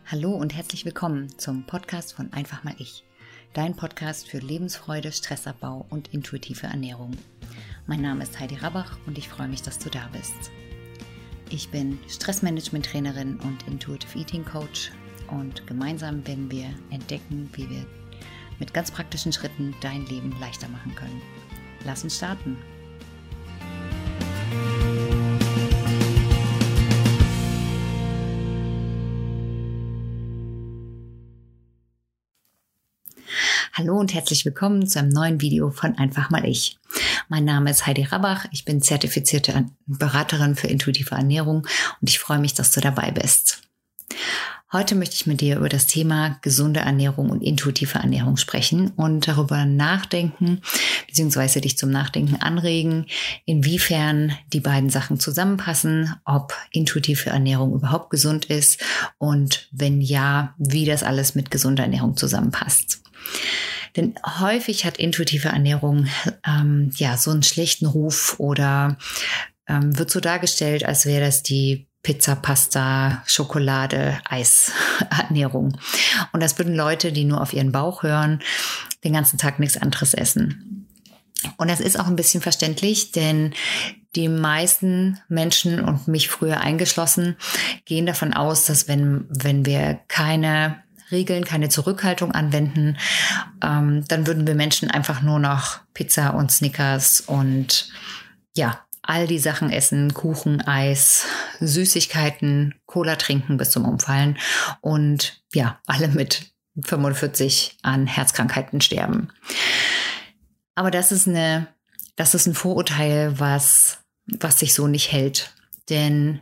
Hallo und herzlich willkommen zum Podcast von Einfach mal ich, dein Podcast für Lebensfreude, Stressabbau und intuitive Ernährung. Mein Name ist Heidi Rabach und ich freue mich, dass du da bist. Ich bin Stressmanagement-Trainerin und Intuitive Eating Coach und gemeinsam werden wir entdecken, wie wir mit ganz praktischen Schritten dein Leben leichter machen können. Lass uns starten! Hallo und herzlich willkommen zu einem neuen Video von Einfach mal ich. Mein Name ist Heidi Rabach, ich bin zertifizierte Beraterin für intuitive Ernährung und ich freue mich, dass du dabei bist. Heute möchte ich mit dir über das Thema gesunde Ernährung und intuitive Ernährung sprechen und darüber nachdenken bzw. dich zum Nachdenken anregen, inwiefern die beiden Sachen zusammenpassen, ob intuitive Ernährung überhaupt gesund ist und wenn ja, wie das alles mit gesunder Ernährung zusammenpasst. Denn häufig hat intuitive Ernährung so einen schlechten Ruf oder wird so dargestellt, als wäre das die Pizza, Pasta, Schokolade, Eis-Ernährung. Und das würden Leute, die nur auf ihren Bauch hören, den ganzen Tag nichts anderes essen. Und das ist auch ein bisschen verständlich, denn die meisten Menschen und mich früher eingeschlossen gehen davon aus, dass wenn wir keine Regeln, keine Zurückhaltung anwenden, dann würden wir Menschen einfach nur noch Pizza und Snickers und all die Sachen essen, Kuchen, Eis, Süßigkeiten, Cola trinken bis zum Umfallen und alle mit 45 an Herzkrankheiten sterben. Aber das ist ein Vorurteil, was sich so nicht hält. Denn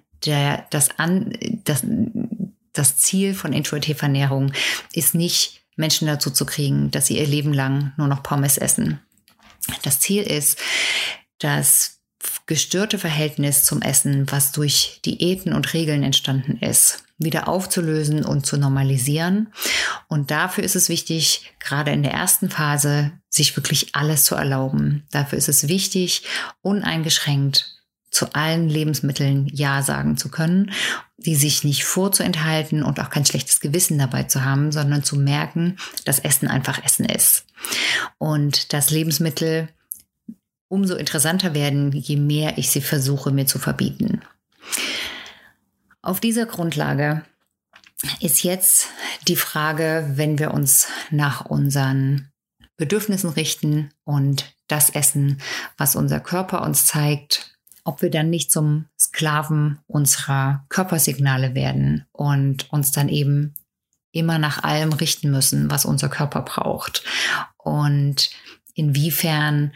das Ziel von intuitiver Ernährung ist nicht, Menschen dazu zu kriegen, dass sie ihr Leben lang nur noch Pommes essen. Das Ziel ist, das gestörte Verhältnis zum Essen, was durch Diäten und Regeln entstanden ist, wieder aufzulösen und zu normalisieren. Und dafür ist es wichtig, gerade in der ersten Phase, sich wirklich alles zu erlauben. Dafür ist es wichtig, uneingeschränkt zu allen Lebensmitteln Ja sagen zu können, die sich nicht vorzuenthalten und auch kein schlechtes Gewissen dabei zu haben, sondern zu merken, dass Essen einfach Essen ist. Und dass Lebensmittel umso interessanter werden, je mehr ich sie versuche, mir zu verbieten. Auf dieser Grundlage ist jetzt die Frage, wenn wir uns nach unseren Bedürfnissen richten und das essen, was unser Körper uns zeigt, ob wir dann nicht zum Sklaven unserer Körpersignale werden und uns dann eben immer nach allem richten müssen, was unser Körper braucht. Und inwiefern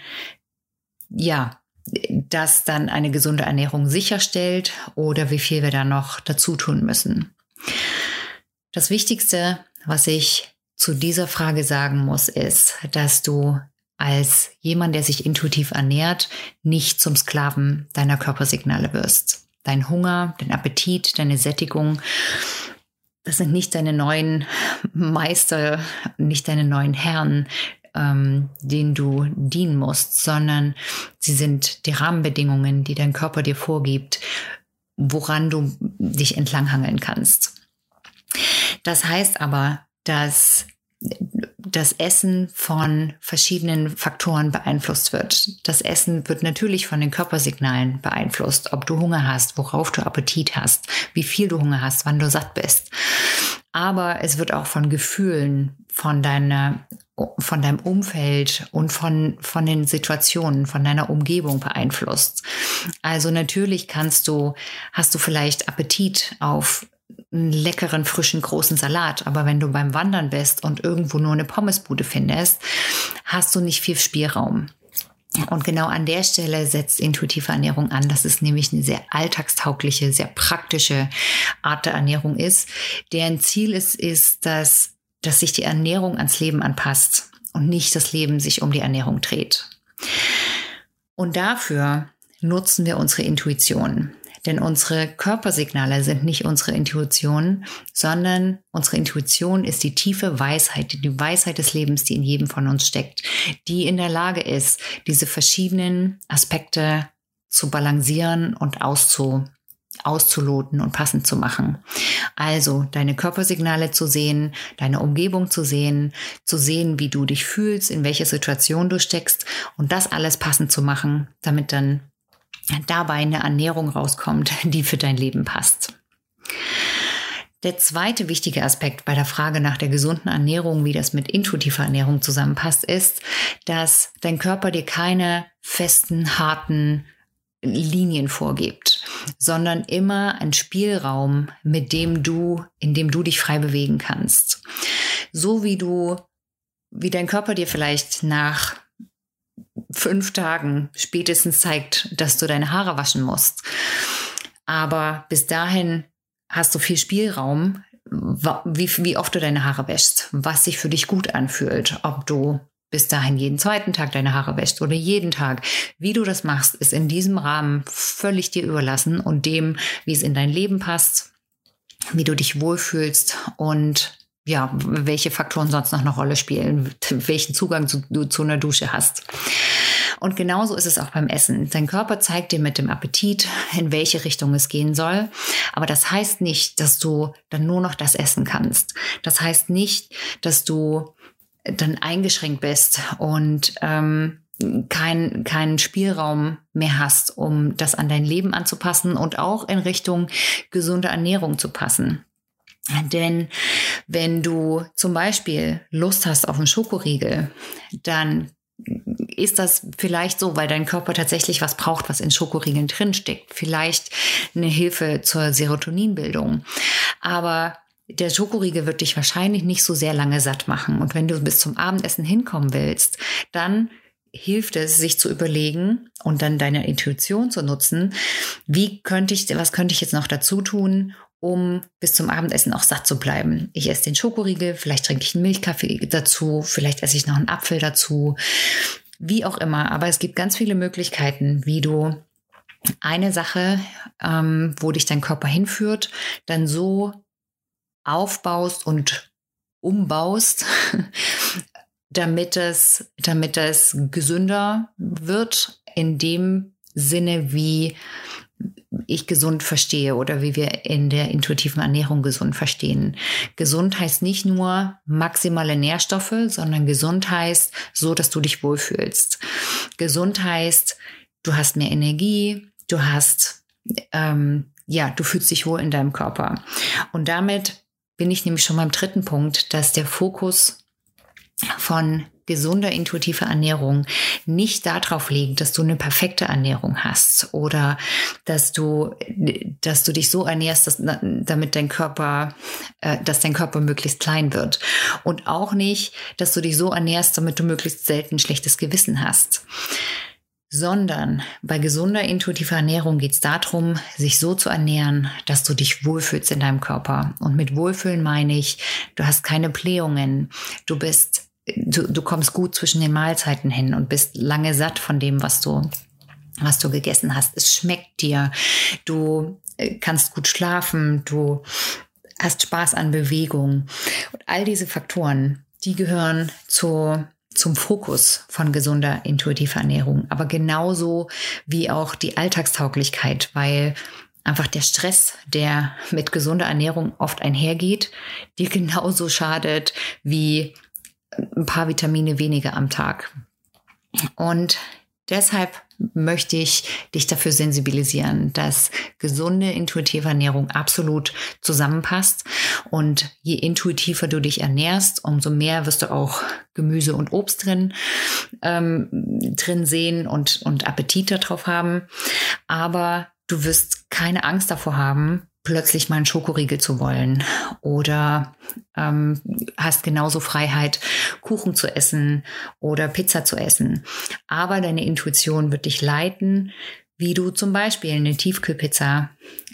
das dann eine gesunde Ernährung sicherstellt oder wie viel wir da noch dazu tun müssen. Das Wichtigste, was ich zu dieser Frage sagen muss, ist, dass du als jemand, der sich intuitiv ernährt, nicht zum Sklaven deiner Körpersignale wirst. Dein Hunger, dein Appetit, deine Sättigung, das sind nicht deine neuen Meister, nicht deine neuen Herren, denen du dienen musst, sondern sie sind die Rahmenbedingungen, die dein Körper dir vorgibt, woran du dich entlanghangeln kannst. Das heißt aber, dass das Essen von verschiedenen Faktoren beeinflusst wird. Das Essen wird natürlich von den Körpersignalen beeinflusst, ob du Hunger hast, worauf du Appetit hast, wie viel du Hunger hast, wann du satt bist. Aber es wird auch von Gefühlen, von deinem Umfeld und von den Situationen, von deiner Umgebung beeinflusst. Also natürlich hast du vielleicht Appetit auf einen leckeren, frischen, großen Salat. Aber wenn du beim Wandern bist und irgendwo nur eine Pommesbude findest, hast du nicht viel Spielraum. Und genau an der Stelle setzt intuitive Ernährung an, dass es nämlich eine sehr alltagstaugliche, sehr praktische Art der Ernährung ist, deren Ziel ist, dass sich die Ernährung ans Leben anpasst und nicht das Leben sich um die Ernährung dreht. Und dafür nutzen wir unsere Intuition. Denn unsere Körpersignale sind nicht unsere Intuition, sondern unsere Intuition ist die tiefe Weisheit, die Weisheit des Lebens, die in jedem von uns steckt, die in der Lage ist, diese verschiedenen Aspekte zu balancieren und auszuloten und passend zu machen. Also deine Körpersignale zu sehen, deine Umgebung zu sehen, wie du dich fühlst, in welcher Situation du steckst und das alles passend zu machen, damit dann dabei eine Ernährung rauskommt, die für dein Leben passt. Der zweite wichtige Aspekt bei der Frage nach der gesunden Ernährung, wie das mit intuitiver Ernährung zusammenpasst, ist, dass dein Körper dir keine festen, harten Linien vorgibt, sondern immer ein Spielraum, in dem du dich frei bewegen kannst. So wie dein Körper dir vielleicht nach 5 Tagen spätestens zeigt, dass du deine Haare waschen musst. Aber bis dahin hast du viel Spielraum, wie oft du deine Haare wäschst, was sich für dich gut anfühlt, ob du bis dahin jeden 2. Tag deine Haare wäschst oder jeden Tag. Wie du das machst, ist in diesem Rahmen völlig dir überlassen und dem, wie es in dein Leben passt, wie du dich wohlfühlst und ja, welche Faktoren sonst noch eine Rolle spielen, welchen Zugang du zu einer Dusche hast. Und genauso ist es auch beim Essen. Dein Körper zeigt dir mit dem Appetit, in welche Richtung es gehen soll. Aber das heißt nicht, dass du dann nur noch das essen kannst. Das heißt nicht, dass du dann eingeschränkt bist und keinen Spielraum mehr hast, um das an dein Leben anzupassen und auch in Richtung gesunde Ernährung zu passen. Denn wenn du zum Beispiel Lust hast auf einen Schokoriegel, dann ist das vielleicht so, weil dein Körper tatsächlich was braucht, was in Schokoriegeln drinsteckt. Vielleicht eine Hilfe zur Serotoninbildung. Aber der Schokoriegel wird dich wahrscheinlich nicht so sehr lange satt machen. Und wenn du bis zum Abendessen hinkommen willst, dann hilft es, sich zu überlegen und dann deine Intuition zu nutzen. Was könnte ich jetzt noch dazu tun, um bis zum Abendessen auch satt zu bleiben? Ich esse den Schokoriegel, vielleicht trinke ich einen Milchkaffee dazu, vielleicht esse ich noch einen Apfel dazu, wie auch immer. Aber es gibt ganz viele Möglichkeiten, wie du eine Sache, wo dich dein Körper hinführt, dann so aufbaust und umbaust, damit es gesünder wird, in dem Sinne, wie ich gesund verstehe oder wie wir in der intuitiven Ernährung gesund verstehen. Gesund heißt nicht nur maximale Nährstoffe, sondern gesund heißt so, dass du dich wohlfühlst. Gesund heißt, du hast mehr Energie, du hast, du fühlst dich wohl in deinem Körper. Und damit bin ich nämlich schon beim 3. Punkt, dass der Fokus von gesunder, intuitiver Ernährung nicht darauf liegt, dass du eine perfekte Ernährung hast oder dass du dich so ernährst, dass dein Körper möglichst klein wird. Und auch nicht, dass du dich so ernährst, damit du möglichst selten ein schlechtes Gewissen hast. Sondern bei gesunder, intuitiver Ernährung geht es darum, sich so zu ernähren, dass du dich wohlfühlst in deinem Körper. Und mit Wohlfühlen meine ich, du hast keine Blähungen, du kommst gut zwischen den Mahlzeiten hin und bist lange satt von dem, was du gegessen hast. Es schmeckt dir, du kannst gut schlafen, du hast Spaß an Bewegung. Und all diese Faktoren, die gehören zum Fokus von gesunder, intuitiver Ernährung. Aber genauso wie auch die Alltagstauglichkeit, weil einfach der Stress, der mit gesunder Ernährung oft einhergeht, dir genauso schadet wie ein paar Vitamine weniger am Tag. Und deshalb möchte ich dich dafür sensibilisieren, dass gesunde, intuitive Ernährung absolut zusammenpasst. Und je intuitiver du dich ernährst, umso mehr wirst du auch Gemüse und Obst drin sehen und Appetit darauf haben. Aber du wirst keine Angst davor haben, plötzlich mal einen Schokoriegel zu wollen oder hast genauso Freiheit, Kuchen zu essen oder Pizza zu essen. Aber deine Intuition wird dich leiten, wie du zum Beispiel eine Tiefkühlpizza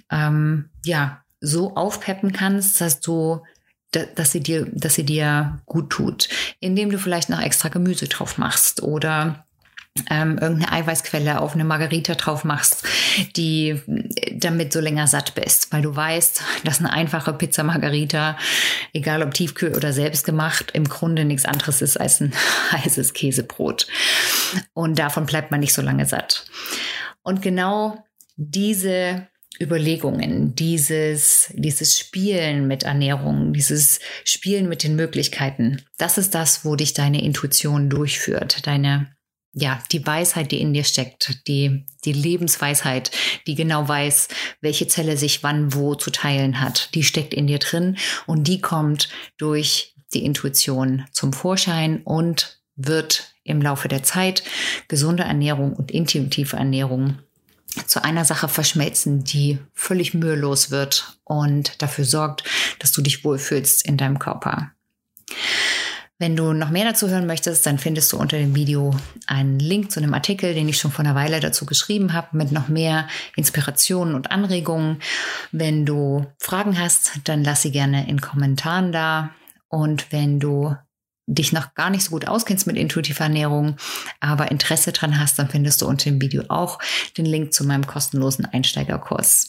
so aufpeppen kannst, dass sie dir gut tut, indem du vielleicht noch extra Gemüse drauf machst oder irgendeine Eiweißquelle auf eine Margarita drauf machst, damit du länger satt bist, weil du weißt, dass eine einfache Pizza Margarita, egal ob Tiefkühl oder selbst gemacht, im Grunde nichts anderes ist als ein heißes Käsebrot. Und davon bleibt man nicht so lange satt. Und genau diese Überlegungen, dieses Spielen mit Ernährung, dieses Spielen mit den Möglichkeiten, das ist das, wo dich deine Intuition durchführt, die Weisheit, die in dir steckt, die Lebensweisheit, die genau weiß, welche Zelle sich wann wo zu teilen hat, die steckt in dir drin und die kommt durch die Intuition zum Vorschein und wird im Laufe der Zeit gesunde Ernährung und intuitive Ernährung zu einer Sache verschmelzen, die völlig mühelos wird und dafür sorgt, dass du dich wohlfühlst in deinem Körper. Wenn du noch mehr dazu hören möchtest, dann findest du unter dem Video einen Link zu einem Artikel, den ich schon vor einer Weile dazu geschrieben habe, mit noch mehr Inspirationen und Anregungen. Wenn du Fragen hast, dann lass sie gerne in Kommentaren da. Und wenn du dich noch gar nicht so gut auskennst mit intuitiver Ernährung, aber Interesse dran hast, dann findest du unter dem Video auch den Link zu meinem kostenlosen Einsteigerkurs.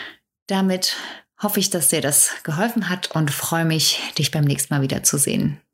Damit hoffe ich, dass dir das geholfen hat und freue mich, dich beim nächsten Mal wieder zu sehen.